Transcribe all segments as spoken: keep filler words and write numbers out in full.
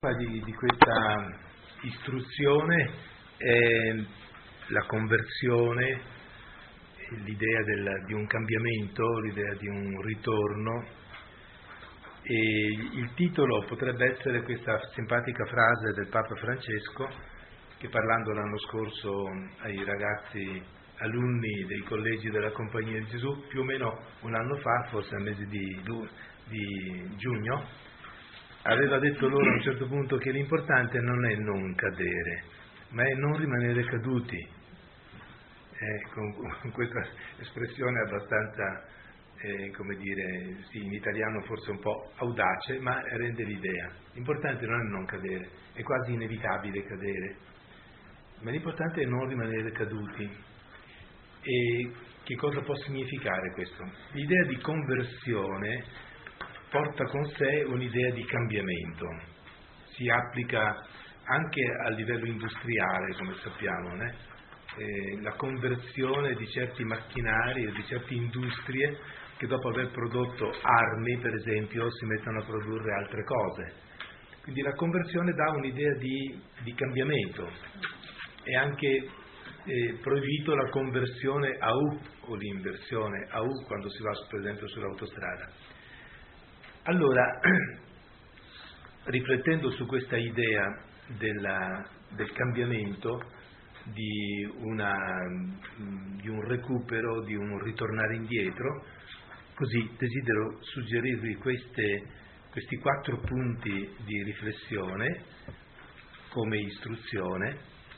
Di, di questa istruzione è la conversione, l'idea del, di un cambiamento, l'idea di un ritorno, e il titolo potrebbe essere questa simpatica frase del Papa Francesco che, parlando l'anno scorso ai ragazzi alunni dei collegi della Compagnia di Gesù, più o meno un anno fa, forse al mese di, di giugno, aveva detto loro a un certo punto che l'importante non è non cadere, ma è non rimanere caduti. Eh, con, con questa espressione abbastanza, eh, come dire, sì, in italiano forse un po' audace, ma rende l'idea. L'importante non è non cadere, è quasi inevitabile cadere, ma l'importante è non rimanere caduti. E che cosa può significare questo? L'idea di conversione porta con sé un'idea di cambiamento, si applica anche a livello industriale, come sappiamo, né? Eh, la conversione di certi macchinari e di certe industrie che dopo aver prodotto armi, per esempio, si mettono a produrre altre cose. Quindi la conversione dà un'idea di, di cambiamento. È anche eh, proibito la conversione a U o l'inversione a U quando si va, per esempio, sull'autostrada. Allora, riflettendo su questa idea della, del cambiamento, di, una, di un recupero, di un ritornare indietro, così desidero suggerirvi queste, questi quattro punti di riflessione come istruzione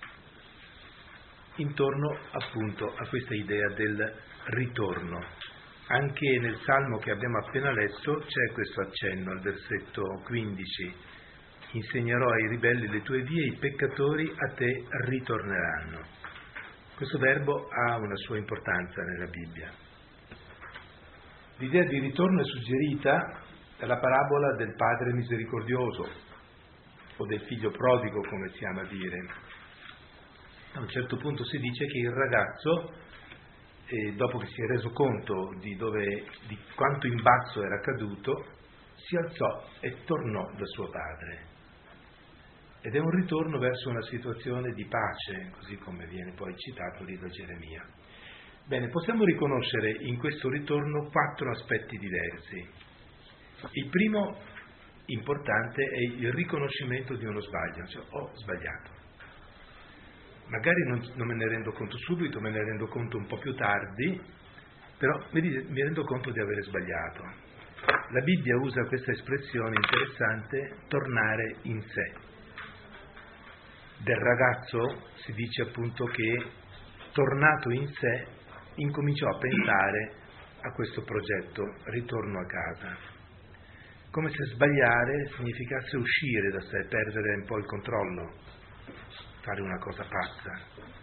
intorno appunto a questa idea del ritorno. Anche nel Salmo che abbiamo appena letto c'è questo accenno al versetto quindici: insegnerò ai ribelli le tue vie, i peccatori a te ritorneranno. Questo verbo ha una sua importanza nella Bibbia. L'idea di ritorno è suggerita dalla parabola del padre misericordioso o del figlio prodigo, come si ama dire. A un certo punto si dice che il ragazzo, e dopo che si è reso conto di, dove, di quanto in basso era caduto, si alzò e tornò da suo padre. Ed è un ritorno verso una situazione di pace, così come viene poi citato lì da Geremia. Bene, possiamo riconoscere in questo ritorno quattro aspetti diversi. Il primo importante è il riconoscimento di uno sbaglio, cioè ho sbagliato. Magari non, non me ne rendo conto subito, me ne rendo conto un po' più tardi, però mi, mi rendo conto di aver sbagliato. La Bibbia usa questa espressione interessante, tornare in sé. Del ragazzo si dice appunto che, tornato in sé, incominciò a pensare a questo progetto, ritorno a casa. Come se sbagliare significasse uscire da sé, perdere un po' il controllo, fare una cosa pazza.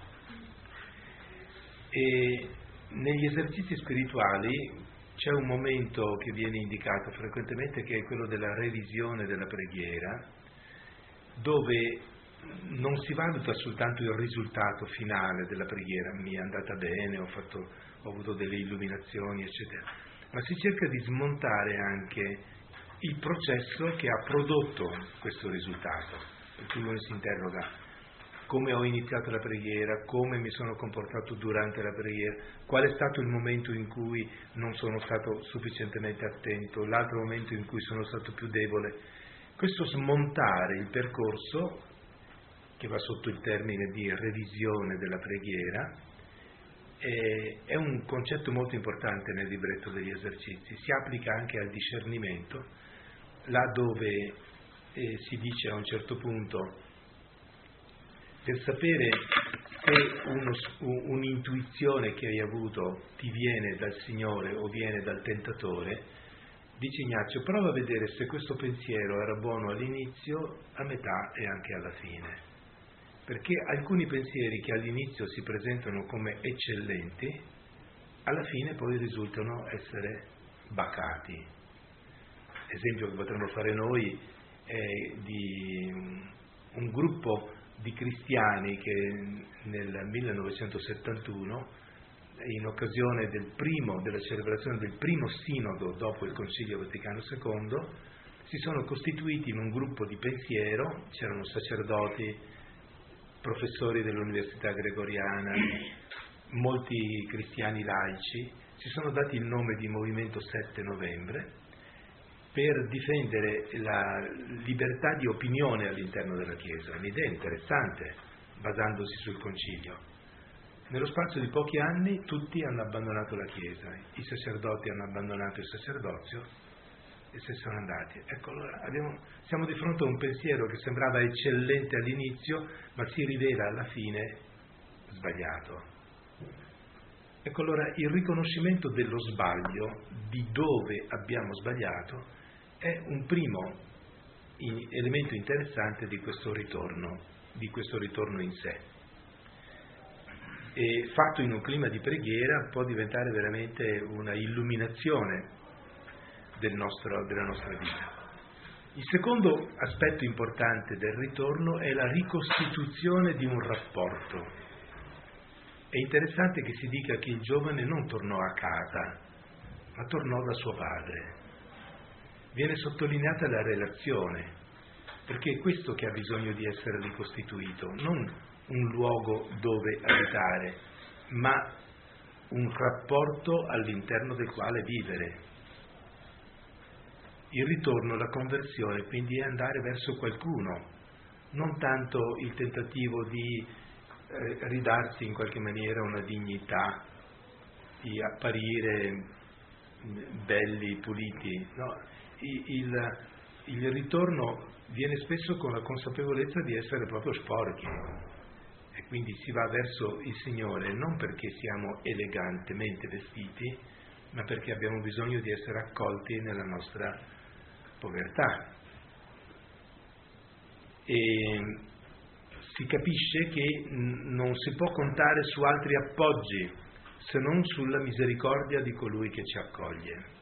E negli esercizi spirituali c'è un momento che viene indicato frequentemente, che è quello della revisione della preghiera, dove non si valuta soltanto il risultato finale della preghiera, mi è andata bene, ho, fatto, ho avuto delle illuminazioni, eccetera, ma si cerca di smontare anche il processo che ha prodotto questo risultato, per cui uno si interroga: come ho iniziato la preghiera, come mi sono comportato durante la preghiera, qual è stato il momento in cui non sono stato sufficientemente attento, l'altro momento in cui sono stato più debole. Questo smontare il percorso, che va sotto il termine di revisione della preghiera, è, è un concetto molto importante nel libretto degli esercizi. Si applica anche al discernimento, là dove eh, si dice a un certo punto: per sapere se uno, un'intuizione che hai avuto ti viene dal Signore o viene dal tentatore, dice Ignazio, prova a vedere se questo pensiero era buono all'inizio, a metà e anche alla fine. Perché alcuni pensieri che all'inizio si presentano come eccellenti, alla fine poi risultano essere bacati. L'esempio che potremmo fare noi è di un gruppo di cristiani che nel millenovecentosettantuno, in occasione del primo, della celebrazione del primo sinodo dopo il Concilio Vaticano secondo, si sono costituiti in un gruppo di pensiero, c'erano sacerdoti, professori dell'Università Gregoriana, molti cristiani laici, si sono dati il nome di Movimento sette Novembre per difendere la libertà di opinione all'interno della Chiesa. Un'idea interessante, basandosi sul Concilio. Nello spazio di pochi anni tutti hanno abbandonato la Chiesa, i sacerdoti hanno abbandonato il sacerdozio e se sono andati. Ecco, allora abbiamo, siamo di fronte a un pensiero che sembrava eccellente all'inizio, ma si rivela alla fine sbagliato. Ecco, allora il riconoscimento dello sbaglio, di dove abbiamo sbagliato, è un primo elemento interessante di questo ritorno, di questo ritorno in sé. E fatto in un clima di preghiera può diventare veramente una illuminazione del nostro, della nostra vita. Il secondo aspetto importante del ritorno è la ricostituzione di un rapporto. È interessante che si dica che il giovane non tornò a casa, ma tornò da suo padre. Viene sottolineata la relazione, perché è questo che ha bisogno di essere ricostituito, non un luogo dove abitare, ma un rapporto all'interno del quale vivere. Il ritorno, la conversione, quindi è andare verso qualcuno, non tanto il tentativo di eh, ridarsi in qualche maniera una dignità, di apparire belli, puliti, no? Il, il, il ritorno viene spesso con la consapevolezza di essere proprio sporchi. E quindi si va verso il Signore non perché siamo elegantemente vestiti, ma perché abbiamo bisogno di essere accolti nella nostra povertà. E si capisce che non si può contare su altri appoggi se non sulla misericordia di colui che ci accoglie.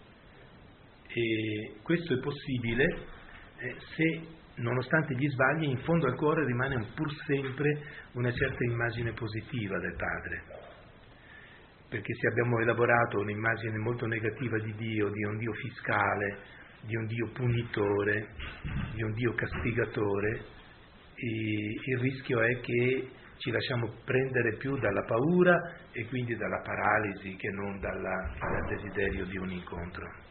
E questo è possibile eh, se, nonostante gli sbagli, in fondo al cuore rimane pur sempre una certa immagine positiva del Padre. Perché se abbiamo elaborato un'immagine molto negativa di Dio, di un Dio fiscale, di un Dio punitore, di un Dio castigatore, il rischio è che ci lasciamo prendere più dalla paura e quindi dalla paralisi che non dalla, dal desiderio di un incontro.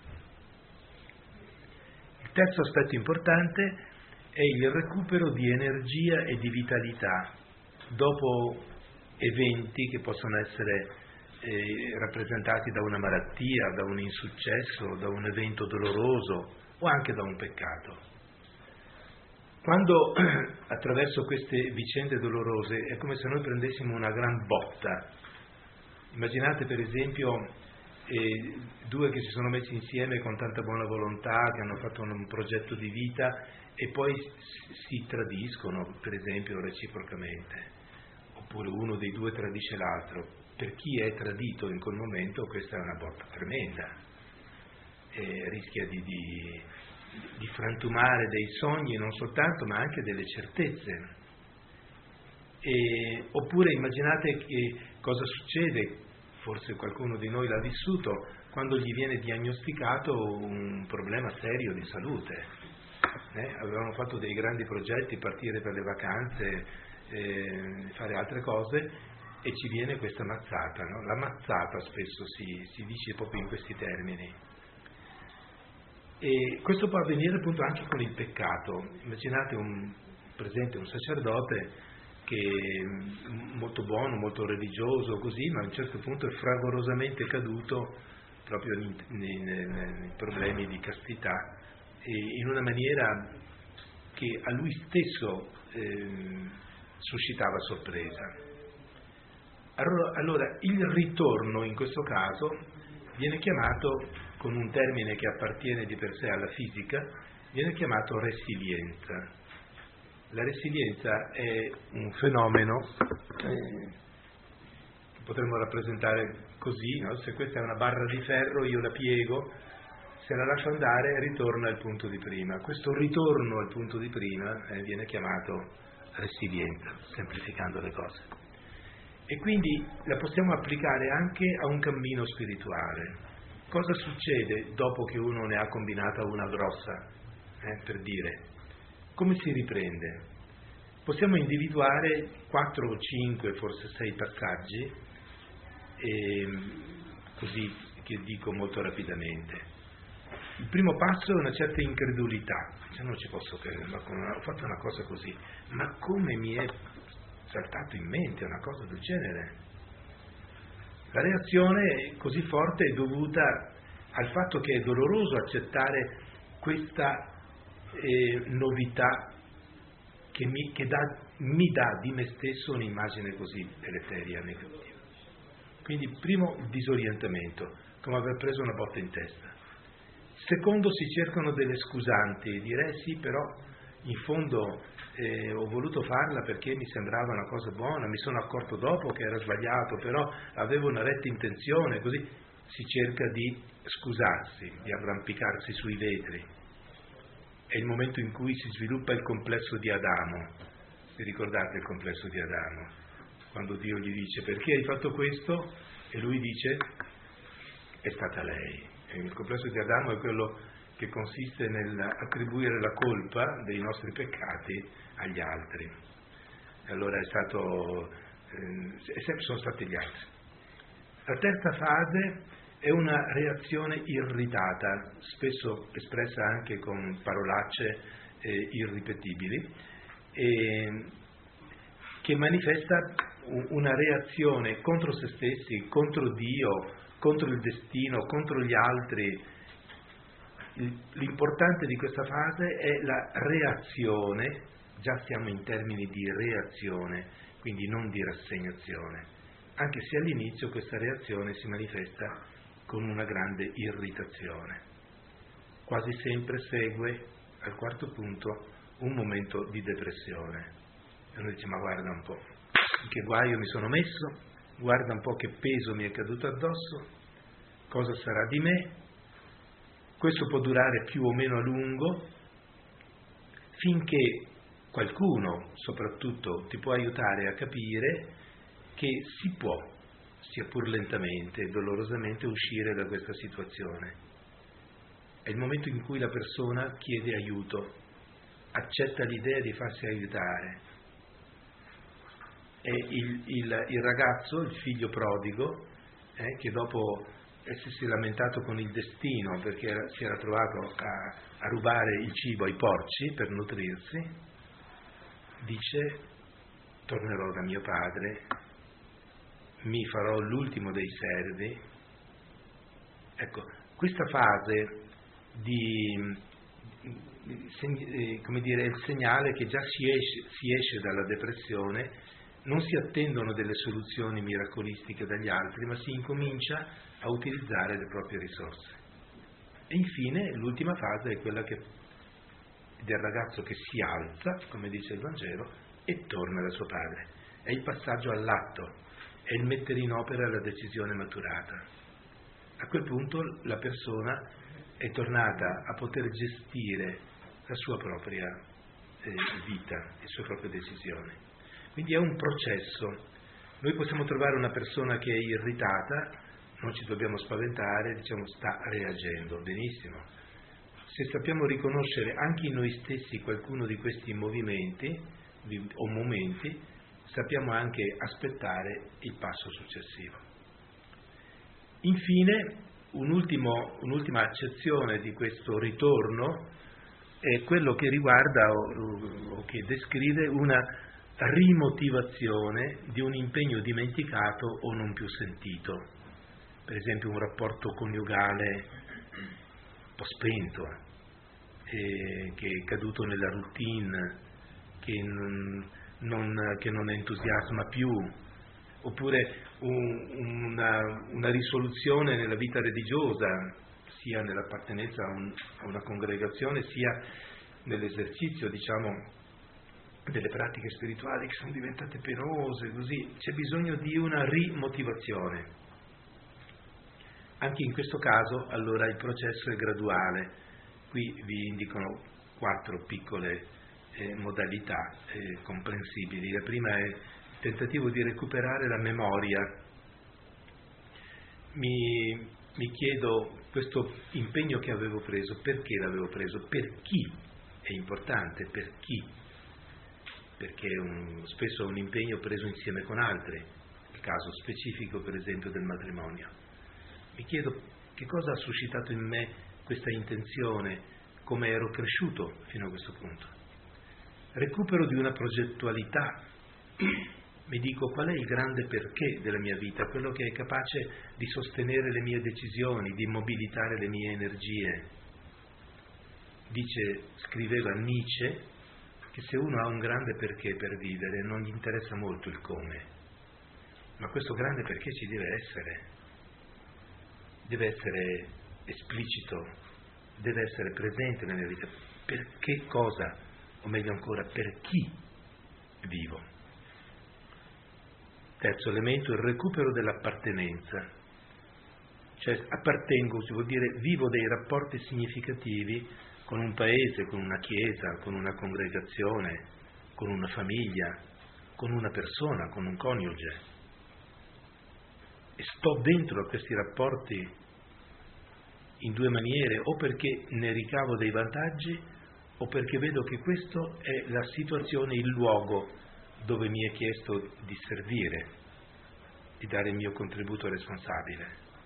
Il terzo aspetto importante è il recupero di energia e di vitalità dopo eventi che possono essere eh, rappresentati da una malattia, da un insuccesso, da un evento doloroso o anche da un peccato. Quando attraverso queste vicende dolorose è come se noi prendessimo una gran botta. Immaginate per esempio eh, due che si sono messi insieme con tanta buona volontà, che hanno fatto un, un progetto di vita e poi si, si tradiscono, per esempio, reciprocamente, oppure uno dei due tradisce l'altro. Per chi è tradito in quel momento questa è una botta tremenda, e rischia di, di, di frantumare dei sogni non soltanto ma anche delle certezze. E, oppure immaginate che cosa succede, forse qualcuno di noi l'ha vissuto, quando gli viene diagnosticato un problema serio di salute. Eh, avevamo fatto dei grandi progetti, partire per le vacanze, eh, fare altre cose, e ci viene questa mazzata, no? La mazzata spesso si, si dice proprio in questi termini. E questo può avvenire appunto anche con il peccato. Immaginate un, per esempio un sacerdote che è molto buono, molto religioso, così, ma a un certo punto è fragorosamente caduto proprio nei, nei, nei problemi di castità, e in una maniera che a lui stesso eh, suscitava sorpresa. Allora, allora il ritorno in questo caso viene chiamato, con un termine che appartiene di per sé alla fisica, viene chiamato resilienza. La resilienza è un fenomeno eh, che potremmo rappresentare così, no? Se questa è una barra di ferro, io la piego, se la lascio andare ritorna al punto di prima. Questo ritorno al punto di prima eh, viene chiamato resilienza, semplificando le cose. E quindi la possiamo applicare anche a un cammino spirituale. cosa succede dopo che uno ne ha combinata una grossa, eh, per dire? Come si riprende? Possiamo individuare quattro o cinque, forse sei passaggi, e, così che dico molto rapidamente. Il primo passo è una certa incredulità, cioè non ci posso credere, ma come, ho fatto una cosa così, ma come mi è saltato in mente una cosa del genere? La reazione così forte è dovuta al fatto che è doloroso accettare questa eh, novità che, mi, che dà, mi dà di me stesso un'immagine così deleteria, negativa. Quindi primo il disorientamento, come aver preso una botta in testa. Secondo, si cercano delle scusanti, direi sì, però in fondo eh, ho voluto farla perché mi sembrava una cosa buona, mi sono accorto dopo che era sbagliato, però avevo una retta intenzione, così si cerca di scusarsi, di arrampicarsi sui vetri. È il momento in cui si sviluppa il complesso di Adamo. Vi ricordate il complesso di Adamo? Quando Dio gli dice perché hai fatto questo? E lui dice è stata lei. Il complesso di Adamo è quello che consiste nell'attribuire la colpa dei nostri peccati agli altri. E allora è stato, eh, sempre sono stati gli altri. La terza fase è una reazione irritata, spesso espressa anche con parolacce eh, irripetibili, eh, che manifesta una reazione contro se stessi, contro Dio, contro il destino, contro gli altri. L'importante di questa fase è la reazione, già siamo in termini di reazione, quindi non di rassegnazione, anche se all'inizio questa reazione si manifesta con una grande irritazione. Quasi sempre segue, al quarto punto, un momento di depressione. E noi diciamo, ma guarda un po', in che guaio mi sono messo, guarda un po' che peso mi è caduto addosso, cosa sarà di me. Questo può durare più o meno a lungo, finché qualcuno, soprattutto, ti può aiutare a capire che si può, sia pur lentamente e dolorosamente, uscire da questa situazione. È il momento in cui la persona chiede aiuto, accetta l'idea di farsi aiutare. È il, il, il ragazzo, il figlio prodigo, eh, che dopo essersi lamentato con il destino perché era, si era trovato a, a rubare il cibo ai porci per nutrirsi, dice: tornerò da mio padre, mi farò l'ultimo dei servi. Ecco, questa fase di, di come dire, è il segnale che già si esce, si esce dalla depressione, non si attendono delle soluzioni miracolistiche dagli altri, ma si incomincia a utilizzare le proprie risorse. E infine l'ultima fase è quella che, del ragazzo che si alza, come dice il Vangelo, e torna da suo padre. È il passaggio all'atto, è il mettere in opera la decisione maturata. A quel punto la persona è tornata a poter gestire la sua propria eh, vita, le sue proprie decisioni. Quindi è un processo. Noi possiamo trovare una persona che è irritata, non ci dobbiamo spaventare, diciamo sta reagendo, benissimo. Se sappiamo riconoscere anche in noi stessi qualcuno di questi movimenti o momenti, sappiamo anche aspettare il passo successivo. Infine, un ultimo, un'ultima accezione di questo ritorno è quello che riguarda o, o che descrive una rimotivazione di un impegno dimenticato o non più sentito. Per esempio un rapporto coniugale un po' spento, eh, che è caduto nella routine, che non, non, che non entusiasma più, oppure un, una, una risoluzione nella vita religiosa, sia nell'appartenenza a, un, a una congregazione, sia nell'esercizio, diciamo, delle pratiche spirituali che sono diventate penose, così c'è bisogno di una rimotivazione. Anche in questo caso, allora, il processo è graduale. Qui vi indicano quattro piccole eh, modalità eh, comprensibili. La prima è il tentativo di recuperare la memoria. Mi, mi chiedo questo impegno che avevo preso, perché l'avevo preso, per chi è importante, per chi, perché è un, spesso è un impegno preso insieme con altri, il caso specifico per esempio del matrimonio. Mi chiedo che cosa ha suscitato in me questa intenzione, come ero cresciuto fino a questo punto. Recupero di una progettualità, mi dico qual è il grande perché della mia vita, quello che è capace di sostenere le mie decisioni, di mobilitare le mie energie. Dice, scriveva Nietzsche, che se uno ha un grande perché per vivere non gli interessa molto il come, ma questo grande perché ci deve essere, deve essere esplicito, deve essere presente nella mia vita. Per che cosa, o meglio ancora, per chi vivo? Terzo elemento, il recupero dell'appartenenza. Cioè appartengo, si vuol dire vivo dei rapporti significativi con un paese, con una chiesa, con una congregazione, con una famiglia, con una persona, con un coniuge. E sto dentro a questi rapporti in due maniere, o perché ne ricavo dei vantaggi, o perché vedo che questa è la situazione, il luogo dove mi è chiesto di servire, di dare il mio contributo responsabile.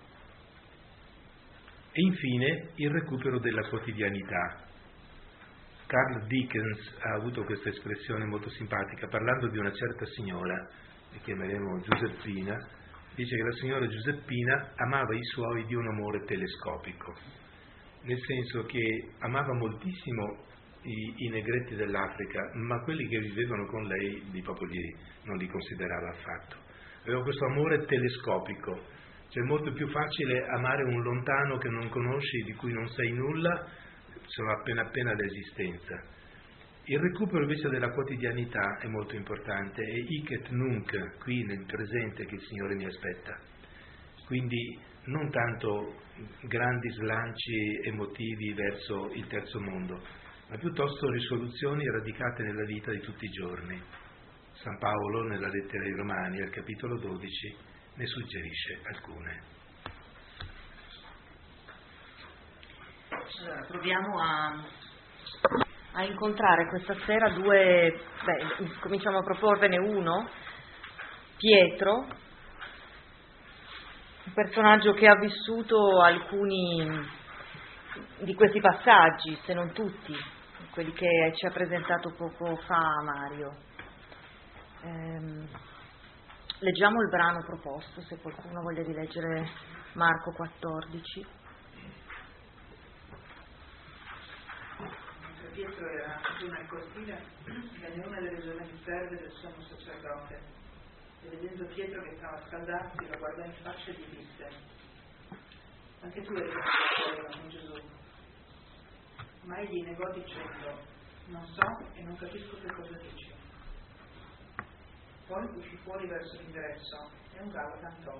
E infine il recupero della quotidianità. Carl Dickens ha avuto questa espressione molto simpatica, parlando di una certa signora, la chiameremo Giuseppina, dice che la signora Giuseppina amava i suoi di un amore telescopico, nel senso che amava moltissimo I, i negretti dell'Africa, ma quelli che vivevano con lei di proprio gli, non li considerava affatto. Aveva questo amore telescopico, cioè è molto più facile amare un lontano che non conosci, di cui non sai nulla, sono appena appena l'esistenza. Il recupero invece della quotidianità è molto importante, è hic et nunc, qui nel presente che il Signore mi aspetta. Quindi non tanto grandi slanci emotivi verso il terzo mondo, ma piuttosto risoluzioni radicate nella vita di tutti i giorni. San Paolo, nella lettera ai Romani, al capitolo dodici, ne suggerisce alcune. Allora, proviamo a, a incontrare questa sera due, beh, cominciamo a proporvene uno, Pietro, un personaggio che ha vissuto alcuni di questi passaggi, se non tutti, quelli che ci ha presentato poco fa Mario. Ehm, leggiamo il brano proposto, se qualcuno voglia di leggere Marco quattordici. Mentre Pietro era giù nel cortile, venne una delle giovani serve del sommo sacerdote, e vedendo Pietro che stava a scaldarsi, lo guardò in faccia e gli disse: anche tu eri venuto con Gesù. Ma egli negò dicendo: non so e non capisco che cosa dici. Poi uscì fuori verso l'ingresso e un gallo cantò.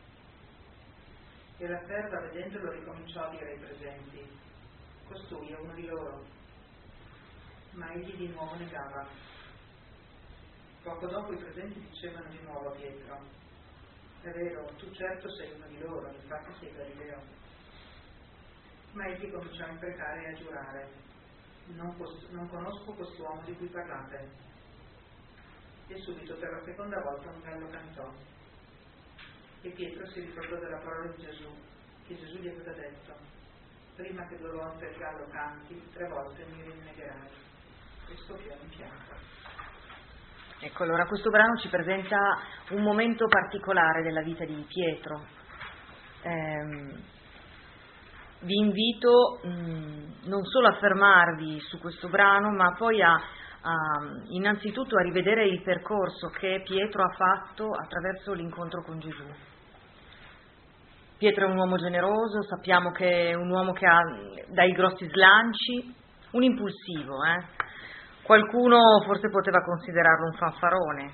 E la serva, vedendolo, ricominciò a dire ai presenti: costui è uno di loro. Ma egli di nuovo negava. Poco dopo i presenti dicevano di nuovo a Pietro: è vero, tu certo sei uno di loro, infatti sei Galileo. Ma egli cominciò a imprecare e a giurare: non, post- non conosco quest'uomo di cui parlate. E subito per la seconda volta un gallo cantò. E Pietro si ricordò della parola di Gesù, che Gesù gli aveva detto: prima che due volte il gallo canti, tre volte mi rinnegherai. E scoppiò in pianto. Ecco, allora questo brano ci presenta un momento particolare della vita di Pietro. Ehm, vi invito mh, non solo a fermarvi su questo brano, ma poi a, a innanzitutto a rivedere il percorso che Pietro ha fatto attraverso l'incontro con Gesù. Pietro è un uomo generoso, sappiamo che è un uomo che ha dai grossi slanci, un impulsivo, eh? Qualcuno forse poteva considerarlo un fanfarone.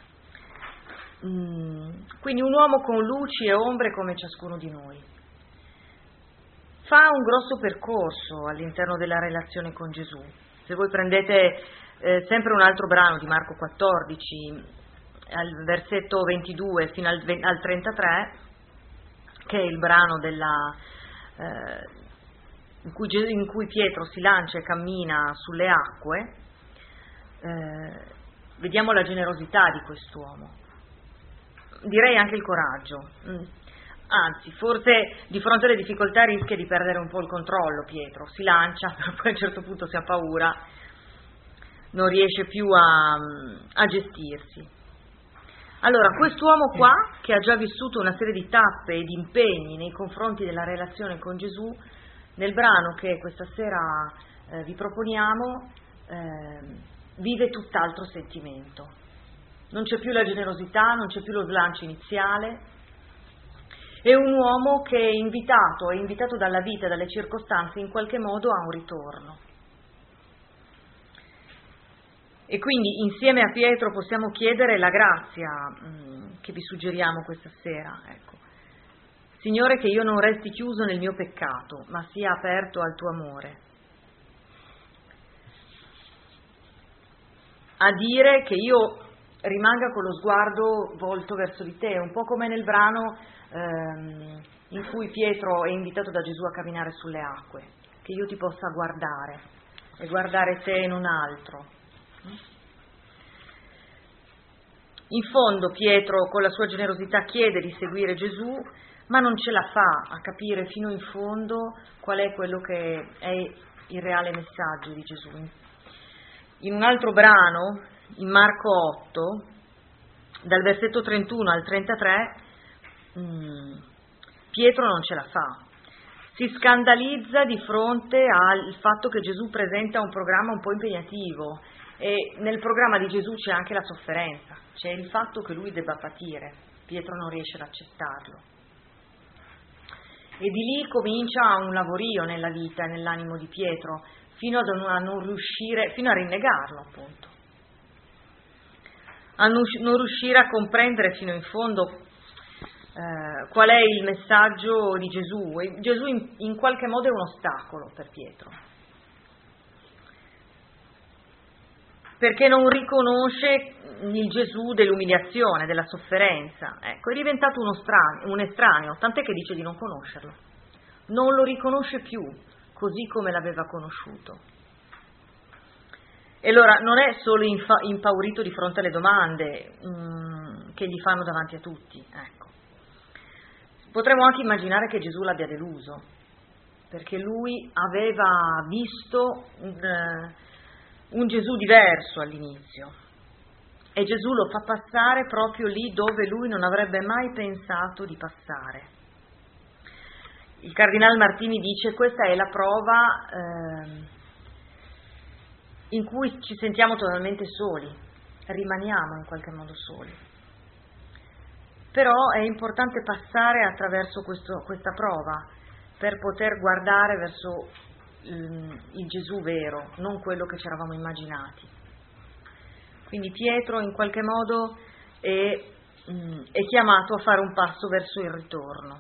Mm, quindi un uomo con luci e ombre come ciascuno di noi. Fa un grosso percorso all'interno della relazione con Gesù. Se voi prendete eh, sempre un altro brano di Marco quattordici, al versetto ventidue fino al, al trentatré, che è il brano della, eh, in, cui, in cui Pietro si lancia e cammina sulle acque, eh, vediamo la generosità di quest'uomo, direi anche il coraggio. Mm. Anzi, forse di fronte alle difficoltà rischia di perdere un po' il controllo Pietro, si lancia, però poi a un certo punto si ha paura, non riesce più a, a gestirsi. Allora, quest'uomo qua, che ha già vissuto una serie di tappe e di impegni nei confronti della relazione con Gesù, nel brano che questa sera eh, vi proponiamo, eh, vive tutt'altro sentimento. Non c'è più la generosità, non c'è più lo slancio iniziale. È un uomo che è invitato, è invitato dalla vita, dalle circostanze, in qualche modo a un ritorno. E quindi insieme a Pietro possiamo chiedere la grazia mh, che vi suggeriamo questa sera. Ecco. Signore, che io non resti chiuso nel mio peccato, ma sia aperto al tuo amore. A dire che io rimanga con lo sguardo volto verso di te, un po' come nel brano ehm, in cui Pietro è invitato da Gesù a camminare sulle acque, che io ti possa guardare e guardare te e non altro. In fondo Pietro con la sua generosità chiede di seguire Gesù, ma non ce la fa a capire fino in fondo qual è quello che è il reale messaggio di Gesù. In un altro brano, in Marco otto, dal versetto trentuno al trentatré, mh, Pietro non ce la fa. Si scandalizza di fronte al fatto che Gesù presenta un programma un po' impegnativo, e nel programma di Gesù c'è anche la sofferenza, c'è il fatto che lui debba patire. Pietro non riesce ad accettarlo. E di lì comincia un lavorio nella vita, nell'animo di Pietro, fino a non riuscire, fino a rinnegarlo, appunto. A non riuscire a comprendere fino in fondo eh, qual è il messaggio di Gesù. E Gesù in, in qualche modo è un ostacolo per Pietro, perché non riconosce il Gesù dell'umiliazione, della sofferenza. Ecco, è diventato uno strano, un estraneo, tant'è che dice di non conoscerlo. Non lo riconosce più, così come l'aveva conosciuto. E allora non è solo infa- impaurito di fronte alle domande mm, che gli fanno davanti a tutti, ecco. Potremmo anche immaginare che Gesù l'abbia deluso, perché lui aveva visto un, un Gesù diverso all'inizio, e Gesù lo fa passare proprio lì dove lui non avrebbe mai pensato di passare. Il Cardinal Martini dice: questa è la prova eh, in cui ci sentiamo totalmente soli, rimaniamo in qualche modo soli. Però è importante passare attraverso questo, questa prova per poter guardare verso il, il Gesù vero, non quello che ci eravamo immaginati. Quindi Pietro in qualche modo è, è chiamato a fare un passo verso il ritorno.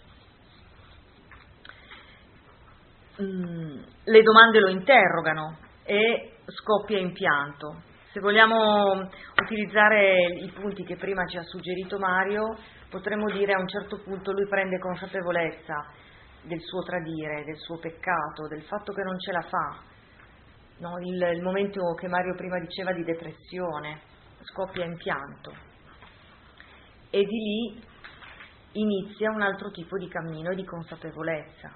Le domande lo interrogano e scoppia in pianto. Se vogliamo utilizzare i punti che prima ci ha suggerito Mario, potremmo dire a un certo punto lui prende consapevolezza del suo tradire, del suo peccato, del fatto che non ce la fa. No, il, il momento che Mario prima diceva di depressione, scoppia in pianto. E di lì inizia un altro tipo di cammino e di consapevolezza.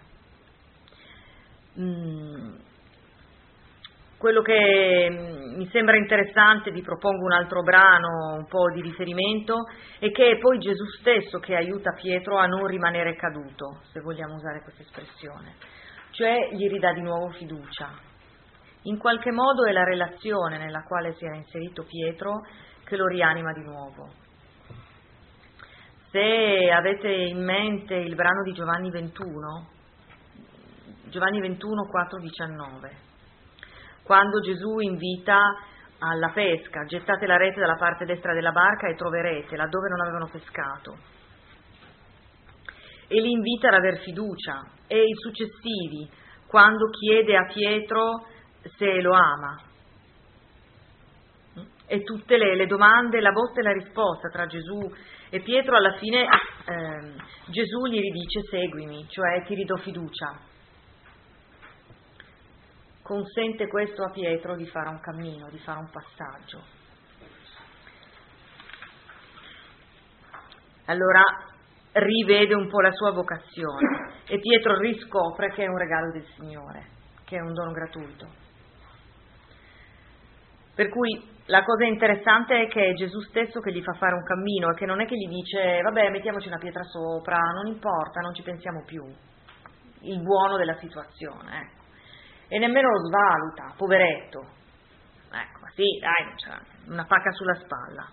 Mm. Quello che mi sembra interessante, vi propongo un altro brano, un po' di riferimento, è che è poi Gesù stesso che aiuta Pietro a non rimanere caduto, se vogliamo usare questa espressione, cioè gli ridà di nuovo fiducia. In qualche modo è la relazione nella quale si era inserito Pietro che lo rianima di nuovo. Se avete in mente il brano di Giovanni ventuno, Giovanni ventuno, quattro diciannove, quando Gesù invita alla pesca, gettate la rete dalla parte destra della barca e troverete, laddove non avevano pescato. E li invita ad aver fiducia. E i successivi, quando chiede a Pietro se lo ama. e tutte le, le domande, la botta e la risposta tra Gesù e Pietro, alla fine eh, Gesù gli ridice seguimi, cioè ti ridò fiducia. Consente questo a Pietro di fare un cammino, di fare un passaggio. Allora rivede un po' la sua vocazione e Pietro riscopre che è un regalo del Signore, che è un dono gratuito. Per cui la cosa interessante è che è Gesù stesso che gli fa fare un cammino e che non è che gli dice vabbè mettiamoci una pietra sopra, non importa, non ci pensiamo più, il buono della situazione, ecco. E nemmeno lo svaluta, poveretto, ecco, ma sì, dai, cioè, una pacca sulla spalla.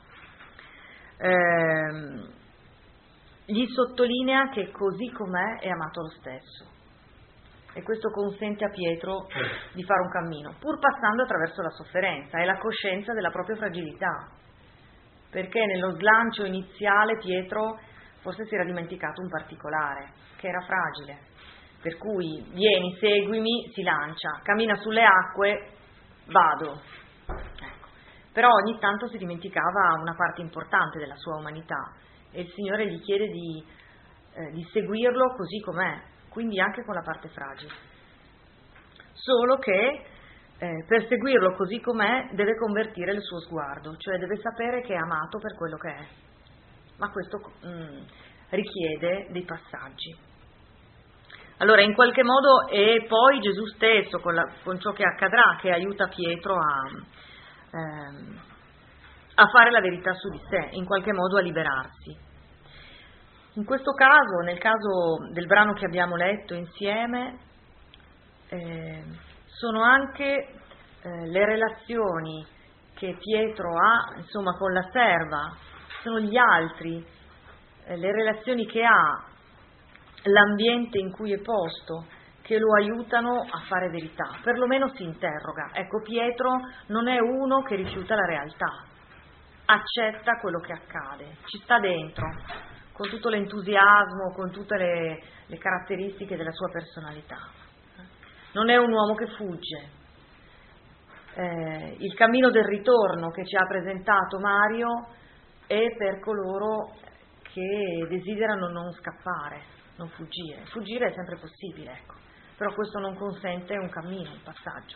Ehm, gli sottolinea che così com'è è amato lo stesso. E questo consente a Pietro di fare un cammino, pur passando attraverso la sofferenza e la coscienza della propria fragilità, perché nello slancio iniziale Pietro forse si era dimenticato un particolare, che era fragile, per cui vieni, seguimi, si lancia, cammina sulle acque, vado. Ecco. Però ogni tanto si dimenticava una parte importante della sua umanità e il Signore gli chiede di, eh, di seguirlo così com'è, quindi anche con la parte fragile. Solo che eh, per seguirlo così com'è deve convertire il suo sguardo, cioè deve sapere che è amato per quello che è. Ma questo mh, richiede dei passaggi. Allora in qualche modo è poi Gesù stesso con, la, con ciò che accadrà che aiuta Pietro a, ehm, a fare la verità su di sé, in qualche modo a liberarsi. In questo caso, nel caso del brano che abbiamo letto insieme, eh, sono anche eh, le relazioni che Pietro ha, insomma, con la serva, sono gli altri, eh, le relazioni che ha, l'ambiente in cui è posto, che lo aiutano a fare verità, perlomeno si interroga. Ecco, Pietro non è uno che rifiuta la realtà, accetta quello che accade, ci sta dentro, con tutto l'entusiasmo, con tutte le, le caratteristiche della sua personalità. Non è un uomo che fugge. Eh, il cammino del ritorno che ci ha presentato Mario è per coloro che desiderano non scappare, non fuggire. Fuggire è sempre possibile, ecco, però questo non consente un cammino, un passaggio.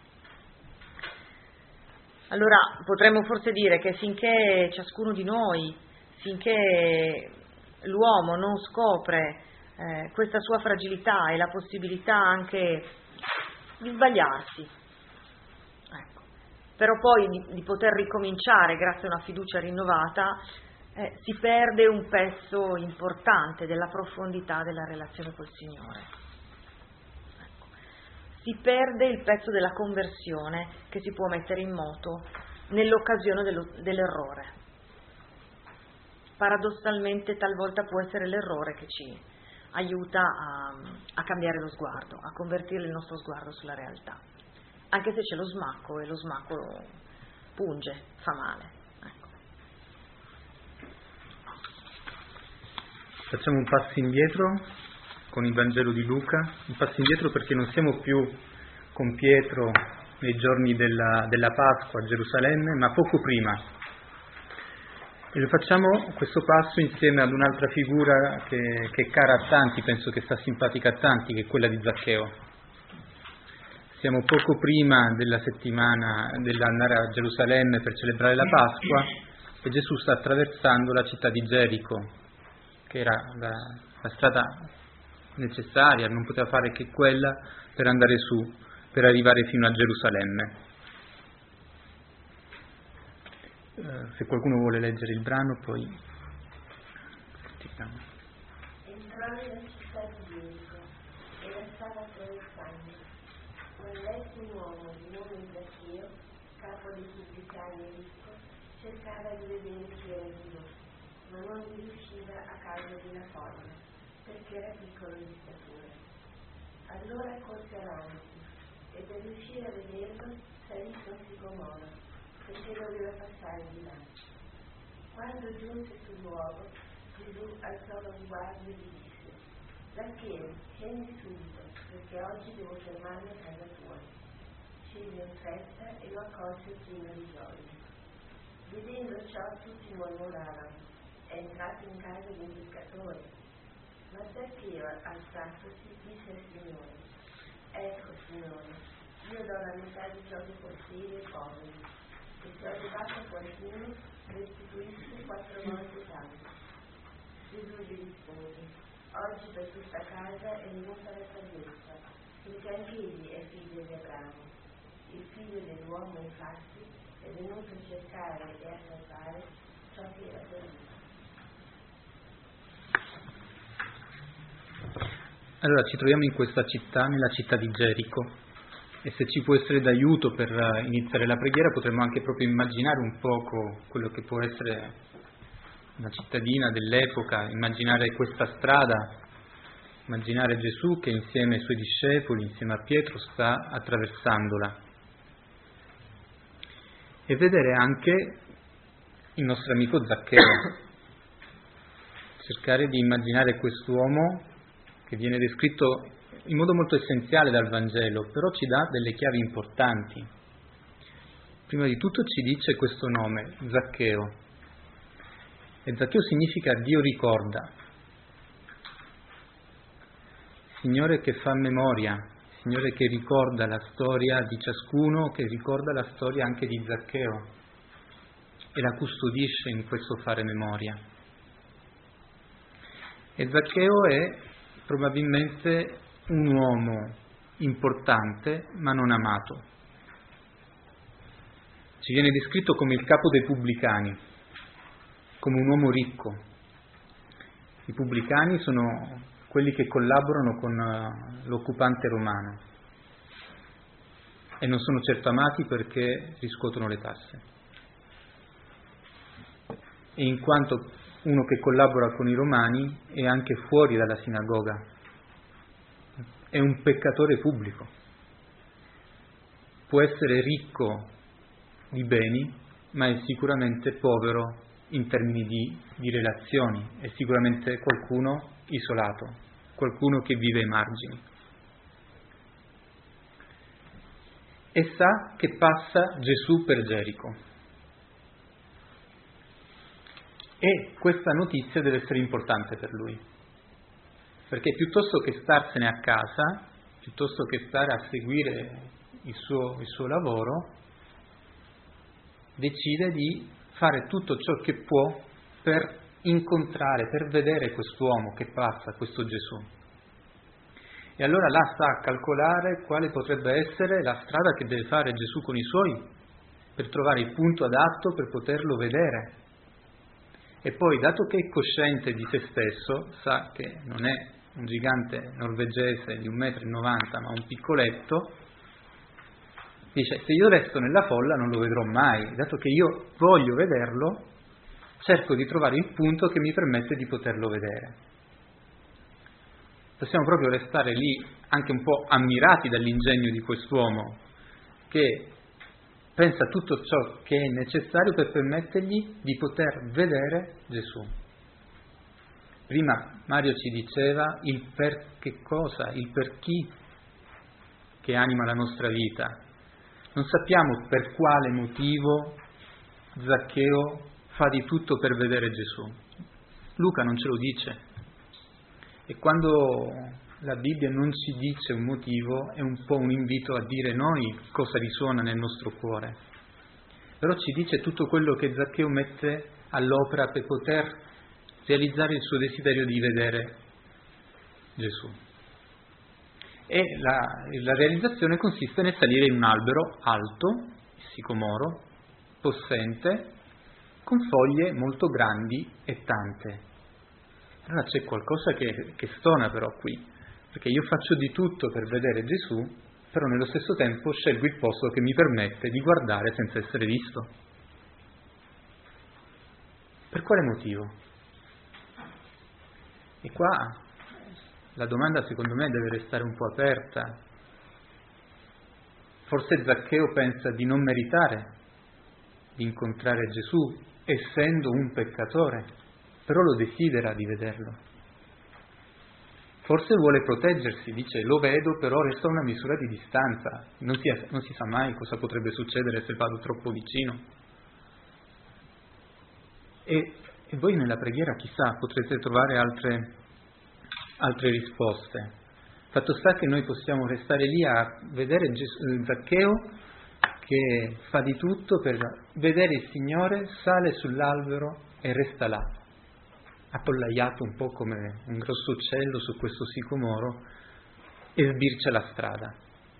Allora potremmo forse dire che finché ciascuno di noi, finché l'uomo non scopre eh, questa sua fragilità e la possibilità anche di sbagliarsi, ecco, però poi di, di poter ricominciare grazie a una fiducia rinnovata, eh, si perde un pezzo importante della profondità della relazione col Signore. Ecco. Si perde il pezzo della conversione che si può mettere in moto nell'occasione dello, dell'errore. Paradossalmente talvolta può essere l'errore che ci aiuta a, a cambiare lo sguardo, a convertire il nostro sguardo sulla realtà, anche se c'è lo smacco e lo smacco punge, fa male. Ecco. Facciamo un passo indietro con il Vangelo di Luca, un passo indietro perché non siamo più con Pietro nei giorni della, della Pasqua a Gerusalemme, ma poco prima. E lo facciamo questo passo insieme ad un'altra figura che, che è cara a tanti, penso che sta simpatica a tanti, che è quella di Zaccheo. Siamo poco prima della settimana dell'andare a Gerusalemme per celebrare la Pasqua e Gesù sta attraversando la città di Gerico, che era la, la strada necessaria, non poteva fare che quella per andare su, per arrivare fino a Gerusalemme. Uh, se qualcuno vuole leggere il brano, poi sentiamo. Entrò nella città di Gerico e la stava attraversando. Un letto un uomo di nome Zaccheo, capo dei pubblicani e ricco, cercava di vedere chi era Gesù, ma non gli riusciva a causa di una folla, perché era piccolo di statura. Allora corse avanti e per riuscire a vederlo salì su un sicomoro, perché doveva passare di là. Quando giunse sul luogo, Gesù alzò lo sguardo e gli disse: Zaccheo, scendi subito, perché oggi devo fermarmi a casa tua. Scese in fretta e lo accolse pieno di gioia. Vedendo ciò tutti mormoravano. È entrato in casa di un peccatore. Ma Zaccheo, alzatosi, disse al Signore: Ecco, Signore, io do la metà di ciò che possiede ai poveri, e se ho rubato a qualcuno, restituisco quattro volte tanto. Gesù gli rispose: Oggi per questa casa è venuta la salvezza, perché anche egli è figlio di Abramo. Il figlio dell'uomo, infatti, è venuto a cercare e a salvare ciò che era perduto. Allora ci troviamo in questa città, nella città di Gerico, e se ci può essere d'aiuto per iniziare la preghiera potremmo anche proprio immaginare un poco quello che può essere una cittadina dell'epoca, immaginare questa strada, immaginare Gesù che insieme ai suoi discepoli, insieme a Pietro, sta attraversandola, e vedere anche il nostro amico Zaccheo, cercare di immaginare quest'uomo che viene descritto in modo molto essenziale dal Vangelo, però ci dà delle chiavi importanti. Prima di tutto ci dice questo nome, Zaccheo, e Zaccheo significa Dio ricorda, Signore che fa memoria, Signore che ricorda la storia di ciascuno, che ricorda la storia anche di Zaccheo e la custodisce in questo fare memoria. E Zaccheo è probabilmente un uomo importante ma non amato. Ci viene descritto come il capo dei pubblicani, come un uomo ricco. I pubblicani sono quelli che collaborano con l'occupante romano e non sono certo amati perché riscuotono le tasse. E in quanto uno che collabora con i romani è anche fuori dalla sinagoga, è un peccatore pubblico. Può essere ricco di beni, ma è sicuramente povero in termini di, di relazioni, è sicuramente qualcuno isolato, qualcuno che vive ai margini. E sa che passa Gesù per Gerico. E questa notizia deve essere importante per lui, perché piuttosto che starsene a casa, piuttosto che stare a seguire il suo, il suo lavoro, decide di fare tutto ciò che può per incontrare, per vedere quest'uomo che passa, questo Gesù. E allora là sta a calcolare quale potrebbe essere la strada che deve fare Gesù con i suoi, per trovare il punto adatto per poterlo vedere. E poi, dato che è cosciente di se stesso, sa che non è un gigante norvegese di un metro e novanta, ma un piccoletto, dice: se io resto nella folla non lo vedrò mai, dato che io voglio vederlo, cerco di trovare il punto che mi permette di poterlo vedere. Possiamo proprio restare lì anche un po' ammirati dall'ingegno di quest'uomo, che pensa tutto ciò che è necessario per permettergli di poter vedere Gesù. Prima Mario ci diceva il per che cosa, il per chi che anima la nostra vita. Non sappiamo per quale motivo Zaccheo fa di tutto per vedere Gesù. Luca non ce lo dice. E quando la Bibbia non ci dice un motivo, è un po' un invito a dire noi cosa risuona nel nostro cuore. Però ci dice tutto quello che Zaccheo mette all'opera per poter realizzare il suo desiderio di vedere Gesù. E la, la realizzazione consiste nel salire in un albero alto, il sicomoro, possente, con foglie molto grandi e tante. Allora c'è qualcosa che, che stona però qui, perché io faccio di tutto per vedere Gesù, però nello stesso tempo scelgo il posto che mi permette di guardare senza essere visto. Per quale motivo? E qua la domanda secondo me deve restare un po' aperta. Forse Zaccheo pensa di non meritare di incontrare Gesù, essendo un peccatore, però lo desidera di vederlo. Forse vuole proteggersi, dice lo vedo, però resta una misura di distanza, non si, non si sa mai cosa potrebbe succedere se vado troppo vicino. E, e voi nella preghiera, chissà, potrete trovare altre, altre risposte. Fatto sta che noi possiamo restare lì a vedere Gesù, Zaccheo che fa di tutto per vedere il Signore, sale sull'albero e resta là, appollaiato un po' come un grosso uccello su questo sicomoro, e sbircia la strada.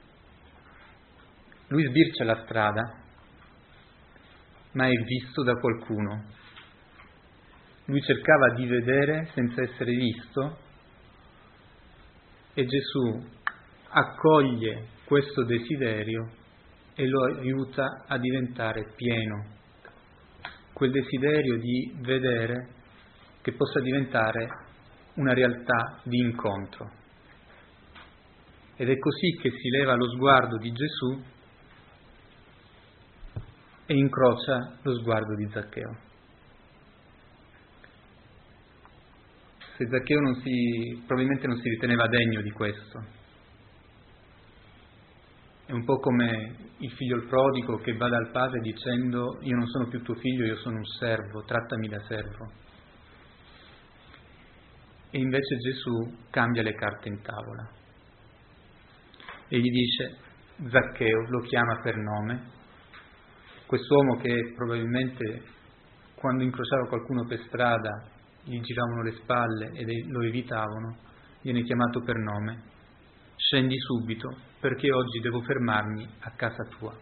Lui sbircia la strada, ma è visto da qualcuno. Lui cercava di vedere senza essere visto, e Gesù accoglie questo desiderio e lo aiuta a diventare pieno. Quel desiderio di vedere che possa diventare una realtà di incontro. Ed è così che si leva lo sguardo di Gesù e incrocia lo sguardo di Zaccheo. Se Zaccheo non si, probabilmente non si riteneva degno di questo. È un po' come il figlio il prodigo che va dal padre dicendo: io non sono più tuo figlio, io sono un servo, trattami da servo. E invece Gesù cambia le carte in tavola e gli dice: Zaccheo, lo chiama per nome. Quest'uomo che probabilmente quando incrociava qualcuno per strada gli giravano le spalle e lo evitavano, viene chiamato per nome. Scendi subito, perché oggi devo fermarmi a casa tua.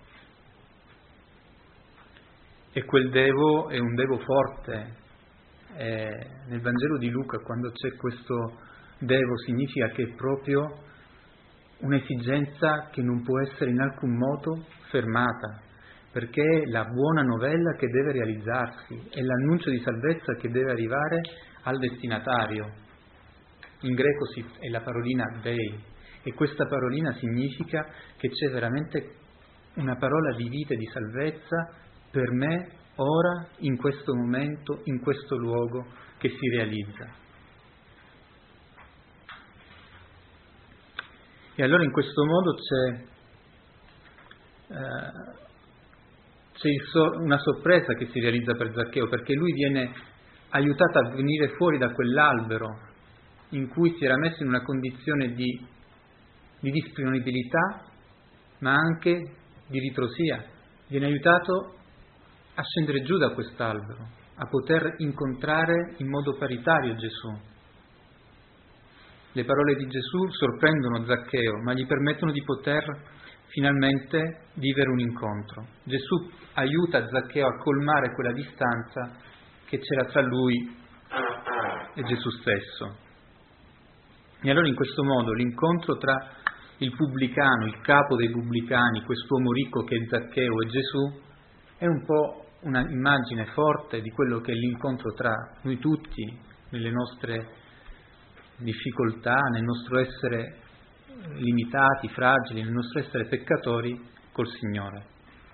E quel devo è un devo forte. Eh, nel Vangelo di Luca, quando c'è questo devo, significa che è proprio un'esigenza che non può essere in alcun modo fermata, perché è la buona novella che deve realizzarsi, è l'annuncio di salvezza che deve arrivare al destinatario. In greco si, è la parolina dei, e questa parolina significa che c'è veramente una parola di vita e di salvezza per me, ora, in questo momento, in questo luogo, che si realizza. E allora in questo modo c'è, eh, c'è il so, una sorpresa che si realizza per Zaccheo, perché lui viene aiutato a venire fuori da quell'albero in cui si era messo in una condizione di, di disponibilità, ma anche di ritrosia. Viene aiutato a scendere giù da quest'albero, a poter incontrare in modo paritario Gesù. Le parole di Gesù sorprendono Zaccheo, ma gli permettono di poter finalmente vivere un incontro. Gesù aiuta Zaccheo a colmare quella distanza che c'era tra lui e Gesù stesso. E allora in questo modo l'incontro tra il pubblicano, il capo dei pubblicani, quest'uomo ricco che è Zaccheo, e Gesù, è un po' una immagine forte di quello che è l'incontro tra noi tutti, nelle nostre difficoltà, nel nostro essere limitati, fragili, nel nostro essere peccatori col Signore.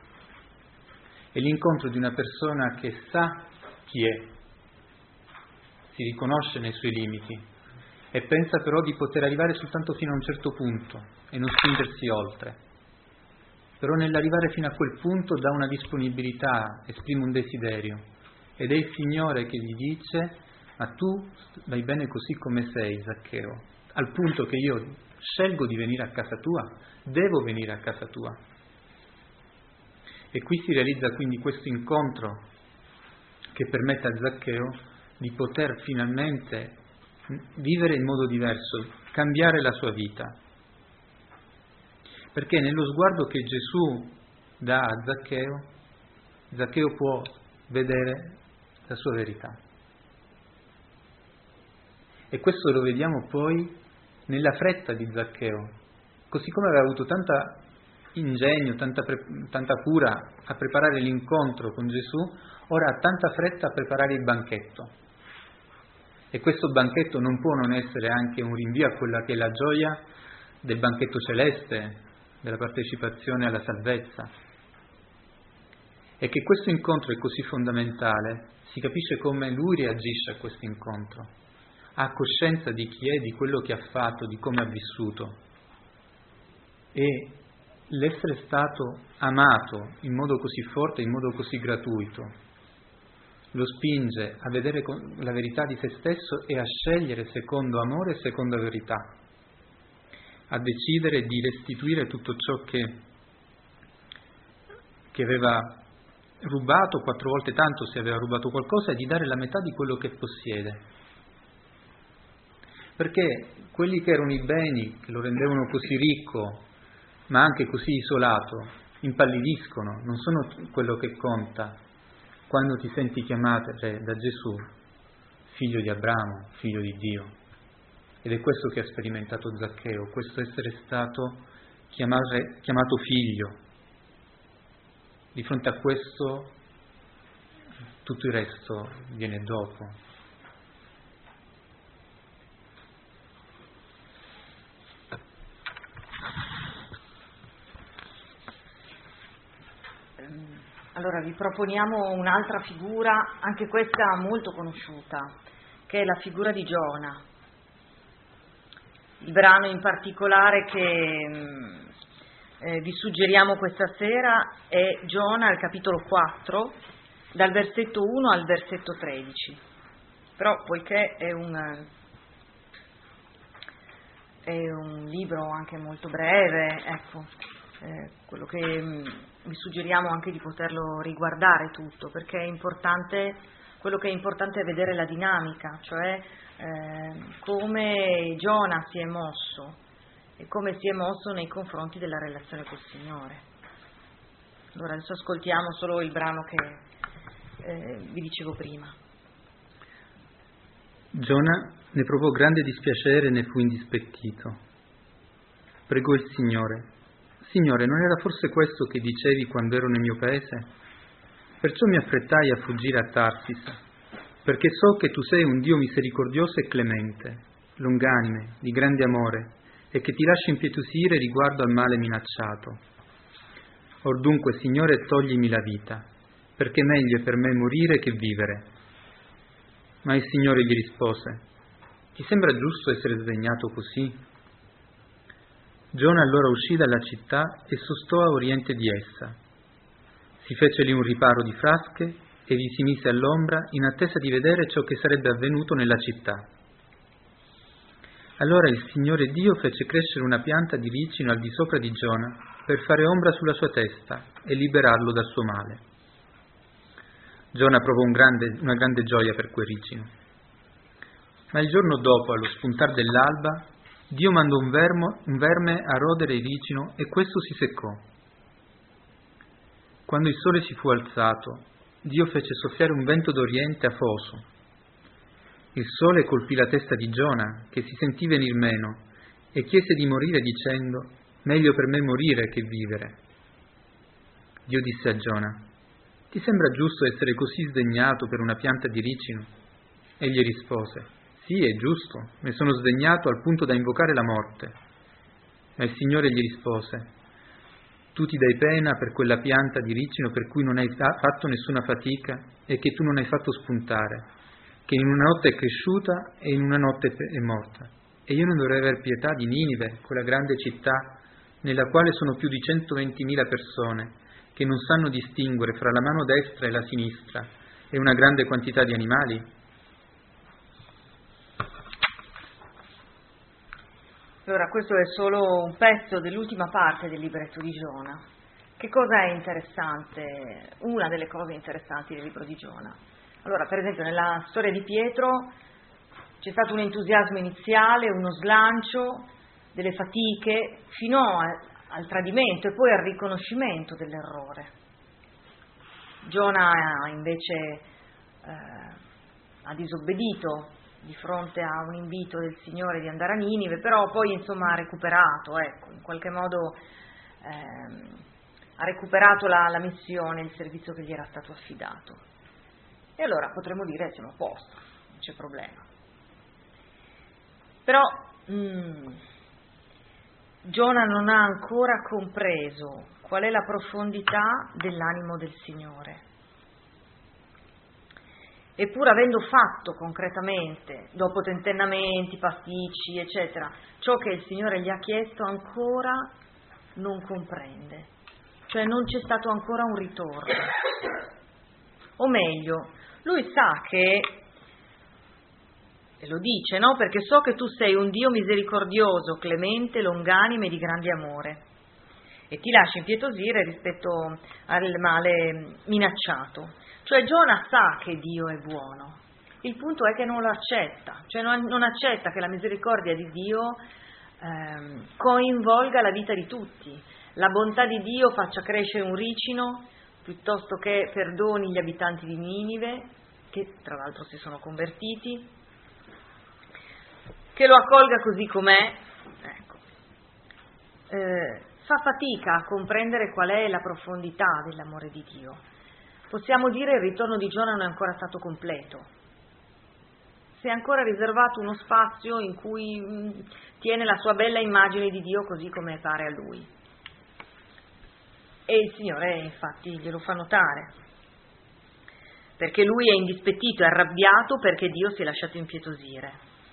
È l'incontro di una persona che sa chi è, si riconosce nei suoi limiti e pensa però di poter arrivare soltanto fino a un certo punto e non spingersi oltre. Però nell'arrivare fino a quel punto dà una disponibilità, esprime un desiderio, ed è il Signore che gli dice: ma tu vai bene così come sei, Zaccheo, al punto che io scelgo di venire a casa tua, devo venire a casa tua. E qui si realizza quindi questo incontro che permette a Zaccheo di poter finalmente vivere in modo diverso, cambiare la sua vita. Perché nello sguardo che Gesù dà a Zaccheo, Zaccheo può vedere la sua verità. E questo lo vediamo poi nella fretta di Zaccheo. Così come aveva avuto tanta ingegno, tanta, pre- tanta cura a preparare l'incontro con Gesù, ora ha tanta fretta a preparare il banchetto. E questo banchetto non può non essere anche un rinvio a quella che è la gioia del banchetto celeste, della partecipazione alla salvezza. E che questo incontro è così fondamentale, si capisce come lui reagisce a questo incontro. Ha coscienza di chi è, di quello che ha fatto, di come ha vissuto. E l'essere stato amato in modo così forte, in modo così gratuito, lo spinge a vedere la verità di se stesso e a scegliere secondo amore e secondo verità, a decidere di restituire tutto ciò che, che aveva rubato, quattro volte tanto se aveva rubato qualcosa, e di dare la metà di quello che possiede. Perché quelli che erano i beni, che lo rendevano così ricco, ma anche così isolato, impallidiscono, non sono quello che conta quando ti senti chiamare da Gesù figlio di Abramo, figlio di Dio. Ed è questo che ha sperimentato Zaccheo, questo essere stato chiamare, chiamato figlio. Di fronte a questo tutto il resto viene dopo. Allora vi proponiamo un'altra figura, anche questa molto conosciuta, che è la figura di Giona. Il brano in particolare che eh, vi suggeriamo questa sera è Giona al capitolo quattro, dal versetto uno al versetto tredici. Però poiché è un, è un libro anche molto breve, ecco, eh, quello che vi suggeriamo anche di poterlo riguardare tutto, perché è importante, quello che è importante è vedere la dinamica, cioè eh, come Giona si è mosso e come si è mosso nei confronti della relazione col Signore. Allora adesso ascoltiamo solo il brano che eh, vi dicevo prima. Giona ne provò grande dispiacere e ne fu indispettito. Pregò il Signore: Signore, non era forse questo che dicevi quando ero nel mio paese? Perciò mi affrettai a fuggire a Tarsis, perché so che tu sei un Dio misericordioso e clemente, longanime, di grande amore, e che ti lasci impietosire riguardo al male minacciato. Or dunque, Signore, toglimi la vita, perché meglio è per me morire che vivere. Ma il Signore gli rispose: ti sembra giusto essere sdegnato così? Giona allora uscì dalla città e sostò a oriente di essa. Si fece lì un riparo di frasche e vi si mise all'ombra in attesa di vedere ciò che sarebbe avvenuto nella città. Allora il Signore Dio fece crescere una pianta di ricino al di sopra di Giona per fare ombra sulla sua testa e liberarlo dal suo male. Giona provò un grande, una grande gioia per quel ricino. Ma il giorno dopo, allo spuntar dell'alba, Dio mandò un, vermo, un verme a rodere il ricino e questo si seccò. Quando il sole si fu alzato, Dio fece soffiare un vento d'oriente afoso. Il sole colpì la testa di Giona, che si sentì venir meno, e chiese di morire dicendo: meglio per me morire che vivere. Dio disse a Giona: ti sembra giusto essere così sdegnato per una pianta di ricino? Egli rispose: sì, è giusto, ne sono sdegnato al punto da invocare la morte. Ma il Signore gli rispose: tu ti dai pena per quella pianta di ricino per cui non hai fatto nessuna fatica e che tu non hai fatto spuntare, che in una notte è cresciuta e in una notte è morta. E io non dovrei aver pietà di Ninive, quella grande città, nella quale sono più di centoventimila persone, che non sanno distinguere fra la mano destra e la sinistra, e una grande quantità di animali? Allora, questo è solo un pezzo dell'ultima parte del libretto di Giona. Che cosa è interessante? Una delle cose interessanti del libro di Giona. Allora, per esempio, nella storia di Pietro c'è stato un entusiasmo iniziale, uno slancio, delle fatiche, fino a, al tradimento e poi al riconoscimento dell'errore. Giona invece eh, ha disobbedito di fronte a un invito del Signore di andare a Ninive, però poi insomma ha recuperato, ecco, in qualche modo ehm, ha recuperato la, la missione, il servizio che gli era stato affidato. E allora potremmo dire siamo a posto, non c'è problema. Però mh, Giona non ha ancora compreso qual è la profondità dell'animo del Signore. Eppur avendo fatto concretamente, dopo tentennamenti, pasticci, eccetera, ciò che il Signore gli ha chiesto, ancora non comprende. Cioè non c'è stato ancora un ritorno. O meglio, lui sa che, e lo dice, no? Perché so che tu sei un Dio misericordioso, clemente, longanime e di grande amore, e ti lasci impietosire rispetto al male minacciato. Cioè Giona sa che Dio è buono, il punto è che non lo accetta, cioè non, non accetta che la misericordia di Dio ehm, coinvolga la vita di tutti, la bontà di Dio faccia crescere un ricino piuttosto che perdoni gli abitanti di Ninive, che tra l'altro si sono convertiti, che lo accolga così com'è. Ecco. Eh, fa fatica a comprendere qual è la profondità dell'amore di Dio. Possiamo dire il ritorno di Giona non è ancora stato completo. Si è ancora riservato uno spazio in cui mh, tiene la sua bella immagine di Dio così come pare a lui. E il Signore infatti glielo fa notare, perché lui è indispettito, è arrabbiato perché Dio si è lasciato impietosire.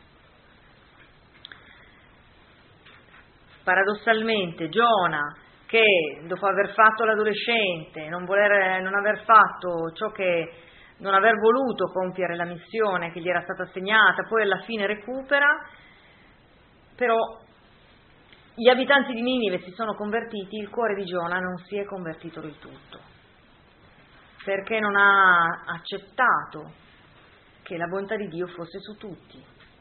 Paradossalmente Giona, che dopo aver fatto l'adolescente, non, voler, non aver fatto ciò che, non aver voluto compiere la missione che gli era stata assegnata, poi alla fine recupera, però gli abitanti di Ninive si sono convertiti, il cuore di Giona non si è convertito del tutto, perché non ha accettato che la bontà di Dio fosse su tutti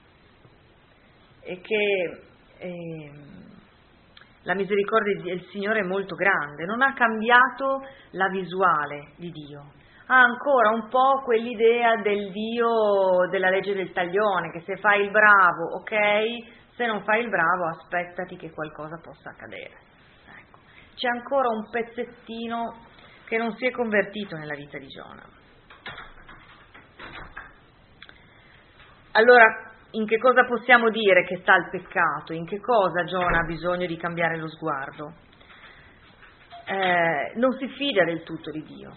e che eh, la misericordia del Signore è molto grande, non ha cambiato la visuale di Dio, ha ancora un po' quell'idea del Dio della legge del taglione, che se fai il bravo, ok, se non fai il bravo aspettati che qualcosa possa accadere. Ecco. C'è ancora un pezzettino che non si è convertito nella vita di Giona. Allora, in che cosa possiamo dire che sta il peccato? In che cosa Giona ha bisogno di cambiare lo sguardo? Eh, non si fida del tutto di Dio,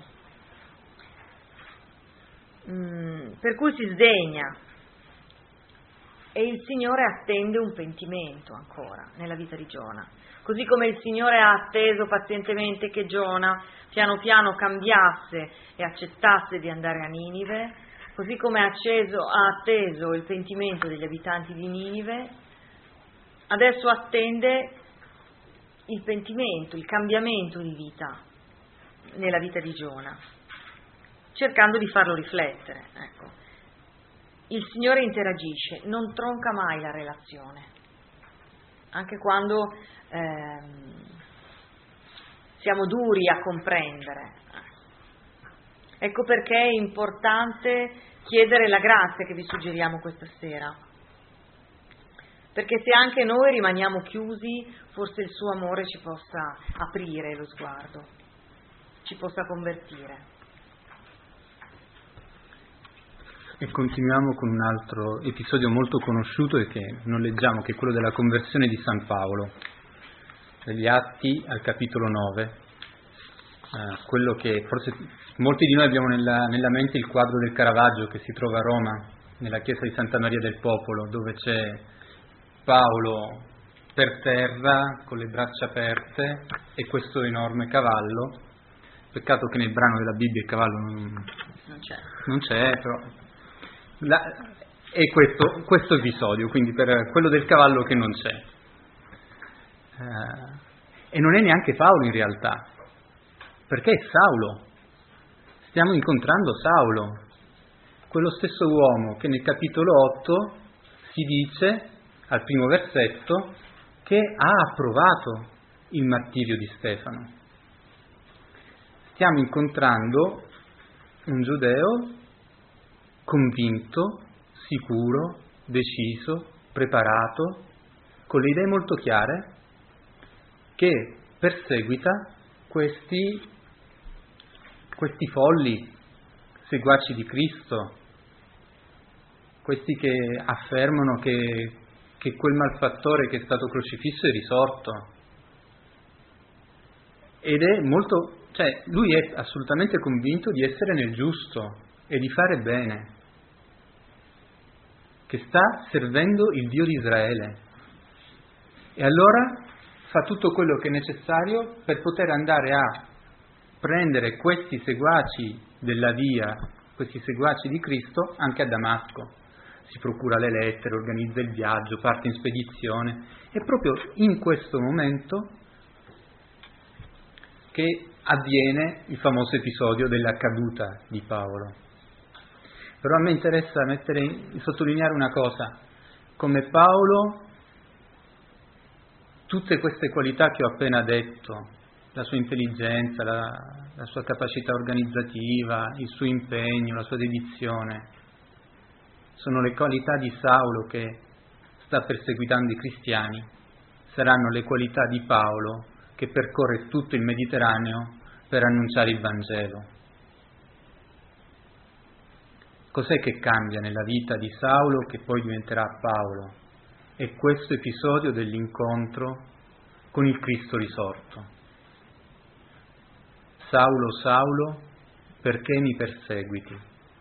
mm, per cui si sdegna. E il Signore attende un pentimento ancora nella vita di Giona. Così come il Signore ha atteso pazientemente che Giona piano piano cambiasse e accettasse di andare a Ninive, così come ha, acceso, ha atteso il pentimento degli abitanti di Ninive, adesso attende il pentimento, il cambiamento di vita nella vita di Giona, cercando di farlo riflettere. Ecco. Il Signore interagisce, non tronca mai la relazione, anche quando ehm, siamo duri a comprendere. Ecco perché è importante chiedere la grazia che vi suggeriamo questa sera, perché se anche noi rimaniamo chiusi, forse il suo amore ci possa aprire lo sguardo, ci possa convertire. E continuiamo con un altro episodio molto conosciuto e che non leggiamo, che è quello della conversione di San Paolo, degli Atti al capitolo nove, eh, quello che forse molti di noi abbiamo nella, nella mente il quadro del Caravaggio che si trova a Roma, nella chiesa di Santa Maria del Popolo, dove c'è Paolo per terra, con le braccia aperte, e questo enorme cavallo. Peccato che nel brano della Bibbia il cavallo non, non c'è, non c'è però... La, è questo, questo episodio, quindi per quello del cavallo che non c'è. Eh, e non è neanche Paolo in realtà, perché è Saulo. Stiamo incontrando Saulo, quello stesso uomo che nel capitolo otto si dice, al primo versetto, che ha approvato il martirio di Stefano. Stiamo incontrando un giudeo convinto, sicuro, deciso, preparato, con le idee molto chiare, che perseguita questi, questi folli seguaci di Cristo, questi che affermano che, che quel malfattore che è stato crocifisso è risorto. Ed è molto, cioè lui è assolutamente convinto di essere nel giusto e di fare bene, che sta servendo il Dio di Israele. E allora fa tutto quello che è necessario per poter andare a prendere questi seguaci della via, questi seguaci di Cristo anche a Damasco. Si procura le lettere, organizza il viaggio, parte in spedizione. È proprio in questo momento che avviene il famoso episodio della caduta di Paolo. Però a me interessa mettere, sottolineare una cosa: come Paolo, tutte queste qualità che ho appena detto, la sua intelligenza, la, la sua capacità organizzativa, il suo impegno, la sua dedizione, sono le qualità di Saulo che sta perseguitando i cristiani, saranno le qualità di Paolo che percorre tutto il Mediterraneo per annunciare il Vangelo. Cos'è che cambia nella vita di Saulo che poi diventerà Paolo? È questo episodio dell'incontro con il Cristo risorto. Saulo, Saulo, perché mi perseguiti?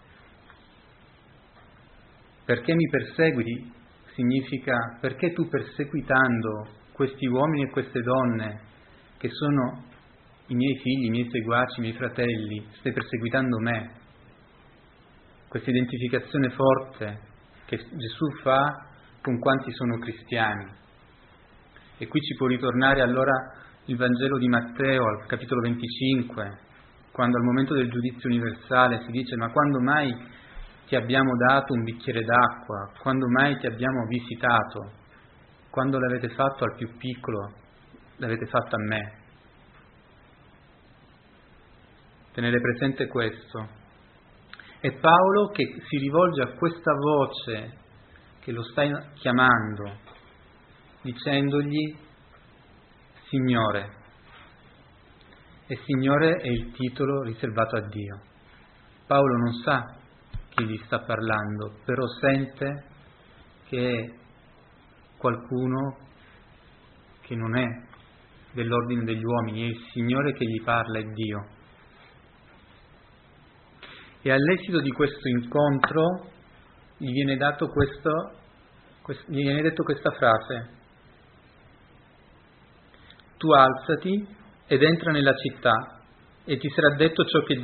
Perché mi perseguiti significa perché tu, perseguitando questi uomini e queste donne che sono i miei figli, i miei seguaci, i miei fratelli, stai perseguitando me. Questa identificazione forte che Gesù fa con quanti sono cristiani. E qui ci può ritornare allora il Vangelo di Matteo al capitolo venticinque, quando al momento del giudizio universale si dice: ma quando mai ti abbiamo dato un bicchiere d'acqua? Quando mai ti abbiamo visitato? Quando l'avete fatto al più piccolo, l'avete fatto a me. Tenere presente questo. È Paolo che si rivolge a questa voce che lo sta chiamando, dicendogli Signore. E Signore è il titolo riservato a Dio. Paolo non sa chi gli sta parlando, però sente che è qualcuno che non è dell'ordine degli uomini, è il Signore che gli parla, è Dio. E all'esito di questo incontro gli viene dato questo, questo, gli viene detto questa frase: tu alzati ed entra nella città, e ti sarà detto ciò che